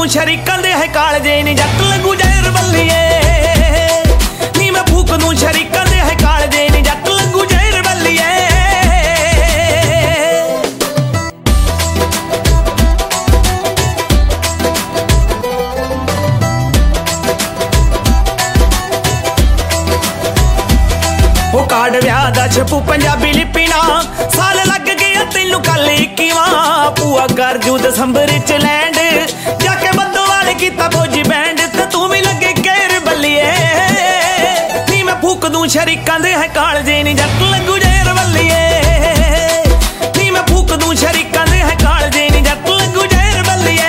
दूं शरीकां दे है कालजे नी जट लगू जहर बल्लिए नी मैं फूक दूं शरीकां दे है कालजे नी जट लगू जहर बल्लिए ਉਹ ਕਾਰਡ ਵਿਆਹ ਦਾ ਛਪੂ ਪੰਜਾਬੀ ਲਿਪੀ ਨਾਲ ਸਾਲ ਲੱਗ ਗਿਆ ਤੈਨੂੰ ਕੱਲ 21ਵਾਂ ਭੂਆ ਕਰ ਜੂ ਦਸੰਬਰ ਚ ਲੈਂਡ ਜਾ ਕੇ ਬੱਦੋਵਾਲ ਕੀਤਾ ਫੌਜੀ ਬੈਂਡ ਤੇ ਤੂੰ ਵੀ ਲੱਗੇ ਕਹਿਰ ਬੱਲੀਏ ਨੀ ਮੈਂ ਫੂਕ ਦੂੰ ਸ਼ਰੀਕਾਂ ਦੇ ਹੈ ਕਾਲਜੇ ਨੀ ਜੱਟ ਲੱਗੂ ਜ਼ਹਿਰ ਬੱਲੀਏ ਨੀ ਮੈਂ ਫੂਕ ਦੂੰ ਸ਼ਰੀਕਾਂ ਦੇ ਹੈ ਕਾਲਜੇ ਨੀ ਜੱਟ ਲੱਗੂ ਜ਼ਹਿਰ ਬੱਲੀਏ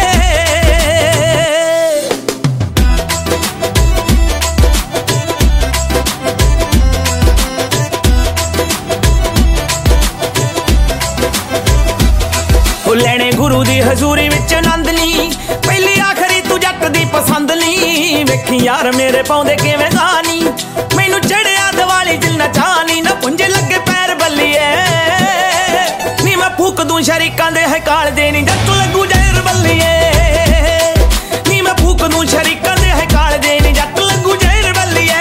ਲੈਣੇ ਗੁਰੂ ਦੀ ਹਜ਼ੂਰੀ ਵਿੱਚ ਆਨੰਦ ਨੀ ਪਹਿਲੀ ਆਖਰੀ ਤੂੰ ਜੱਟ ਦੀ ਪਸੰਦ ਨੀ ਵੇਖੀ ਯਾਰ ਮੇਰੇ ਪਾਉਂਦੇ ਕਿਵੇਂ ਗਾਨੀ ਮੈਨੂੰ ਚੜਿਆ ਦਿਵਾਲੀ ਦਿਲ ਨਚਾਨੀ ਨਾ ਪੁੰਜੇ ਲੱਗੇ ਪੈਰ ਬੱਲੀਏ ਨੀ ਮੈਂ ਫੂਕ ਦੂੰ ਸ਼ਰੀਕਾਂ ਦੇ ਹੈ ਕਾਲਜੇ ਨੀ ਜੱਟ ਲੱਗੂ ਜ਼ਹਿਰ ਬੱਲੀਏ ਨੀ ਮੈਂ ਫੂਕ ਦੂੰ ਸ਼ਰੀਕਾਂ ਦੇ ਹੈ ਕਾਲਜੇ ਨੀ ਜੱਟ ਲੱਗੂ ਜ਼ਹਿਰ ਬੱਲੀਏ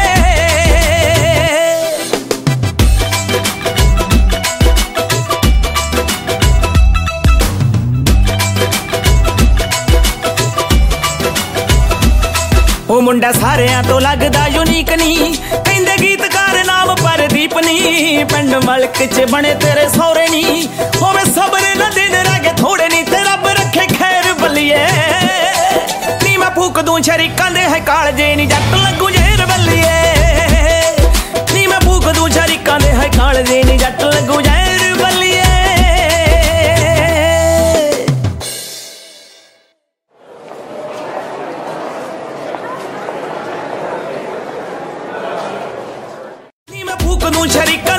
ਉਹ ਮੁੰਡਾ ਸਾਰਿਆਂ ਤੋਂ ਲੱਗਦਾ ਯੂਨੀਕ ਨੀ ਕਹਿੰਦੇ ਗੀਤਕਾਰ ਨਾਮ ਪਰਦੀਪ ਨੀ ਪਿੰਡ ਮਲਕ ਚ ਬਣੇ ਤੇਰੇ ਸਹੁਰੇ ਨੀ ਹੋਵੇ ਸਬਰੇ ਨਾ ਦਿਨ ਰਹਿ ਗਏ ਥੋੜੇ ਨੀ ਤੇ ਰੱਬ ਰੱਖੇ ਖੈਰ ਬੱਲੀਏ ਨੀ ਮੈਂ ਫੂਕ ਦੂੰ ਸ਼ਰੀਕਾਂ ਦੇ ਹੈ ਕਾਲਜੇ ਨੀ ਜੱਟ ਲੱਗੂ ਜ਼ਹਿਰ ਬੱਲੀਏ ਨੀ ਮੈਂ ਫੂਕ ਦੂੰ ਸ਼ਰੀਕਾਂ ਦੇ ਹੈ ਕਾਲਜੇ ਨੀ ਜੱਟ ਲੱਗੂ ਜ਼ਹਿਰ ਬੱਲੀਏ ਫੂਕ ਦੂੰ ਸ਼ਰੀਕਾਂ